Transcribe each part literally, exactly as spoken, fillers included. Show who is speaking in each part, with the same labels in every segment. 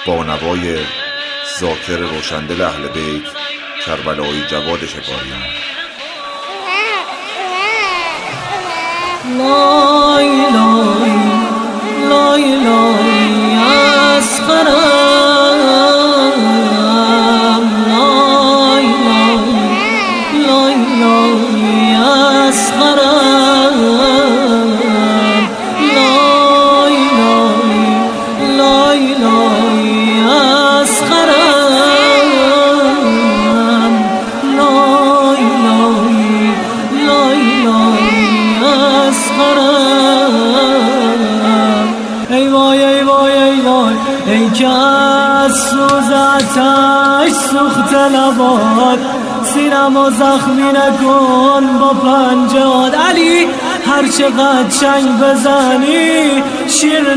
Speaker 1: با نوای ذاکر روشندل اهل بیت کربلایی جواد شکاریان.
Speaker 2: لای لای لای لای اسخرم، لای لای لای لای اسخرم، لای لای لای لای اسخرم، لای لای لای لای اسخرم. ای وای ای وای ای وای ای که از سوز آتش سوخت لبات سینم و زخمی نکن با پنجهات. علی هر چقدر چنگ بزنی شیر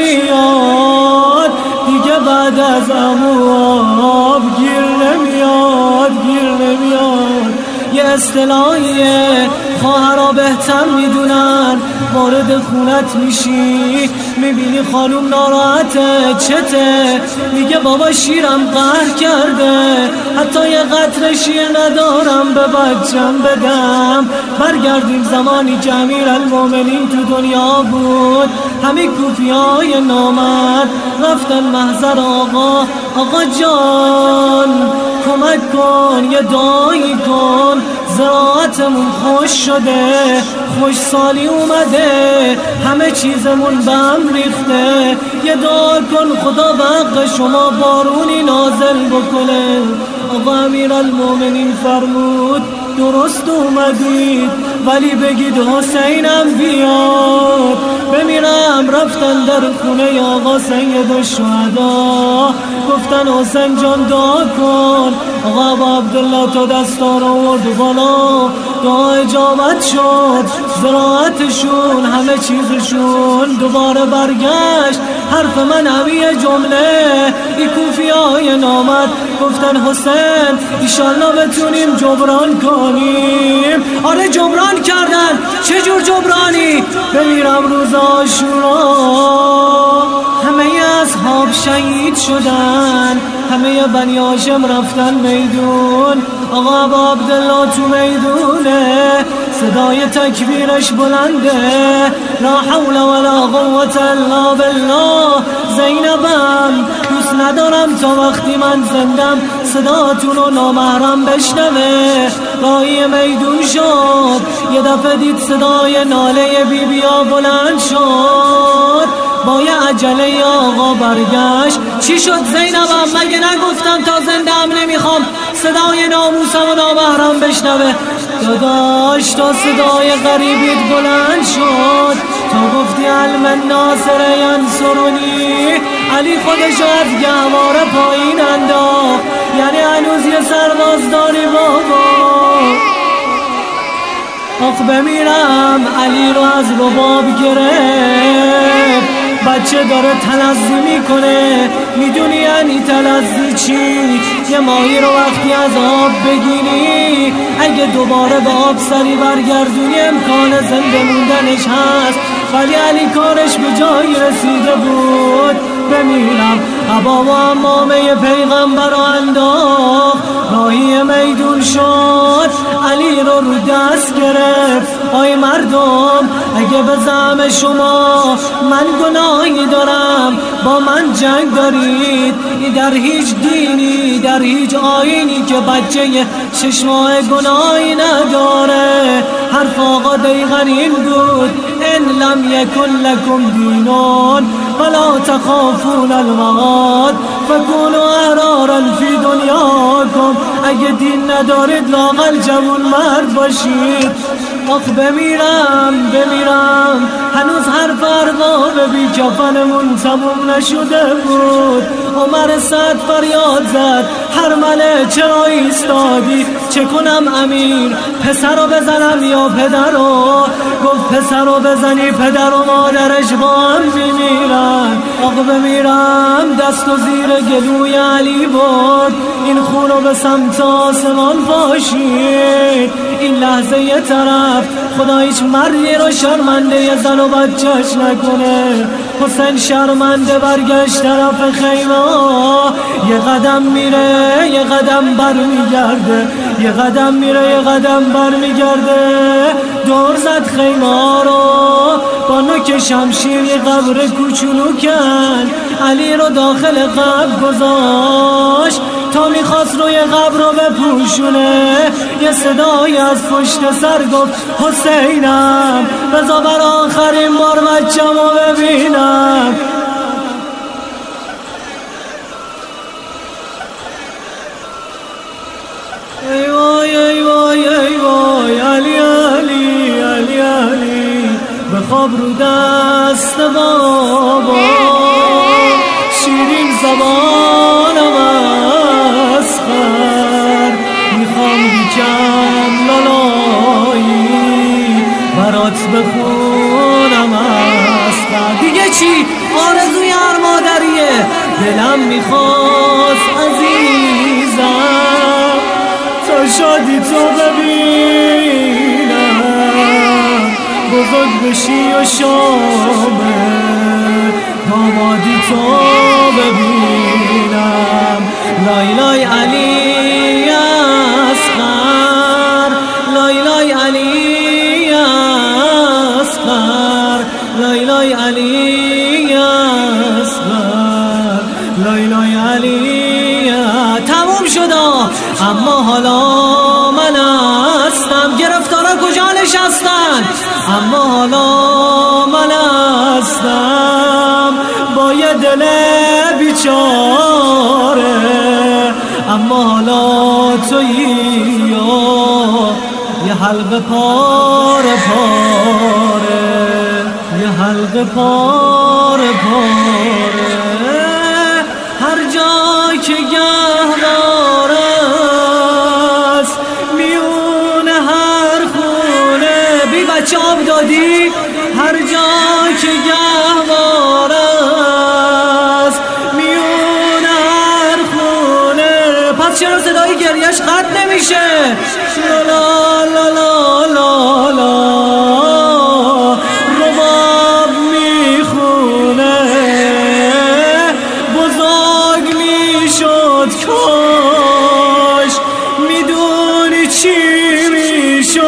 Speaker 2: نمیاد دیگه، بعد از عمو آب گیر نمیاد گیر نمیاد. یه اصطلاحیه خواهرها بهتر میدونن، وارد خونت میشی میبینی خانوم ناراحته چته، میگه بابا شیرم قهر کرده، حتی یه قطره شیر ندارم به بچم بدم. برگردیم زمانی که امیرالمومنین تو دنیا بود، همه کوفیای نامرد رفتن محضر آقا. آقا جان کمک کن، یه دعایی کن، زراعتمون خوش شده، خوش سالی اومده، همه چیزمون به هم ریخته، یه دعا کن خدا به حق شما بارونی نازل بکنه. آقا امیرالمومنین فرمود درست اومدید، ولی بگید حسینم بیاد بمیرم. رفتن در خونه آقا سید الشهدا، گفتن حسین جان دعا کن. آقا با عبدالله تا دستار آورد بالا، دعا اجابت شد، زراعتشون همه چیزشون دوباره برگشت. حرف من همه جمله ای کوفیای نامد گفتن حسین ایشالله بتونیم جبران کنیم. آره جبران کردن. چجور جبرانی؟ بمیرم روز عاشورا همه اصحاب شهید شدن، همه بنی هاشم رفتن میدون. آقا با عبدالله تو میدونه، صدای تکبیرش بلنده، لا حول ولا قوة الا بالله. زینبم دوست ندارم تا وقتی من زندم صداتون رو نامحرم بشنوه. راهی میدون شد، یه دفعه دید صدای ناله بی بیا بلند شد، با یه عجله آقا برگشت. چی شد زینبم؟ مگه نگفتم تا زنده هم نمیخوام صدای ناموسم و نامحرم بشنوه؟ داداش تا صدای غریبیت بلند شد، تا گفتی علم الناصر ینصرونی، علی خودشو از گهواره پایین انداخت. یعنی هنوز یه سرباز داری بابا؟ آخ بمیرم. علی رو از رباب گرفت، بچه داره تلذی میکنه. میدونی یعنی تلذی چی؟ یه ماهی رو وقتی از آب بگیری، اگه دوباره به آب سری برگردونی امکان زنده موندنش هست، ولی علی کارش به جایی رسیده بود. بمیرم. عبا و عمامه پیغمبر رو انداخت، راهی میدون شد، علی رو رو دست گرفت. آی مردم اگه به زعم شما من گناهی دارم با من جنگ دارید، در هیچ دینی در هیچ آیینی که بچه شش ماه گناهی نداره. حرف آقا دقیقاً این بود، ان لم یکن لکم دینون ولا تخافون المعاد فکونوا احرارا فی دنیاکم. اگه دین ندارید لااقل جوون مرد باشید. آخ بمیرم بمیرم. هنوز حرف ارباب بی کفنمون تموم نشده بود. عمر سعد فریاد زد هرمله چرا ایستادی؟ چه کنم امیر؟ پسر رو بزنم یا پدر رو؟ گفت پسر رو بزنی پدر و مادرش با هم میمیرن. آخ بمیرم. دست و زیر گلوی علی برد، این خون رو به سمت آسمان پاشید. این لحظه یه طرف خدا هیچ مردی رو شرمنده زن و بچهش نکنه. حسین شرمنده برگشت طرف خیمه، یه قدم میره یه قدم بر میگرده، یه قدم میره یه قدم بر میگرده. دور زد خیمه رو با نوک شمشیر، یه قبر کوچولو کن علی رو داخل قبر گذاشت تا میخواست روی قبر رو بپوشونه. یه صدایی از پشت سر گفت حسینم بذار بر آخرین بار بچم رو ببینم. ای وای ای وای ای وای علی علی علی علی بخواب رو دست بابا، شیرین زبانم اسخر میخوام بیچم لالایی برات بخونم اسخر. دیگه چی؟ آرزوی هر مادریه، دلم میخواست عزیزم تا شادی تو ببینم، بزرگ بشی و شامه دامادی تو ببینم. لای لای علی اصغر، لای لای علی اصغر، لای لای علی اصغر، لای لای علی. تموم شدا اما حالا من هستم، گرفتارا کجا نشستن؟ اما حالا من هستم با یه دل بیچاره، اما حالا تویی یه حلقه پاره پاره، یه حلقه پاره پاره. هر جا که گهوار است میون هر خونه، بی بچه آب دادی؟ هر جا که گهوار است میون هر خونه، پس چرا صدای گریش قطع نمیشه؟ لا لا لا لا لا رباب میخونه، بزرگ میشد کاش میدونی چی میشد،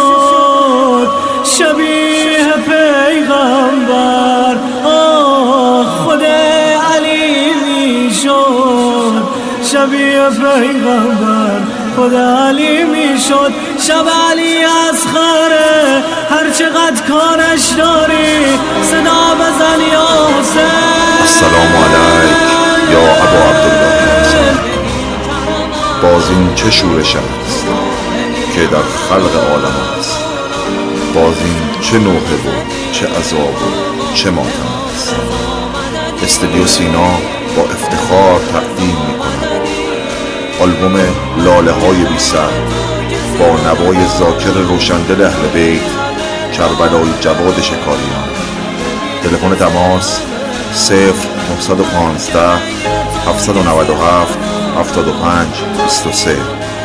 Speaker 2: شبیه پیغمبر آه خود علی میشد، شبیه پیغمبر خود علی میشد. شب علی اصغره هر چقدر کارش داری صدا بزن یا حسین.
Speaker 1: السلام علیک یا ابا عبدالله. باز این چه شورش است که در خلق عالم است، باز این چه نوحه و چه عذاب و چه ماتم است. استودیو سینا با افتخار تقدیم می کند آلبوم لاله های بی سر با نوای ذاکر روشندل اهل بیت کربلای جواد شکاریان. تلفن تماس صفر نه یک پنج هفت نه هفت هفتاد و پنج بیست و سه.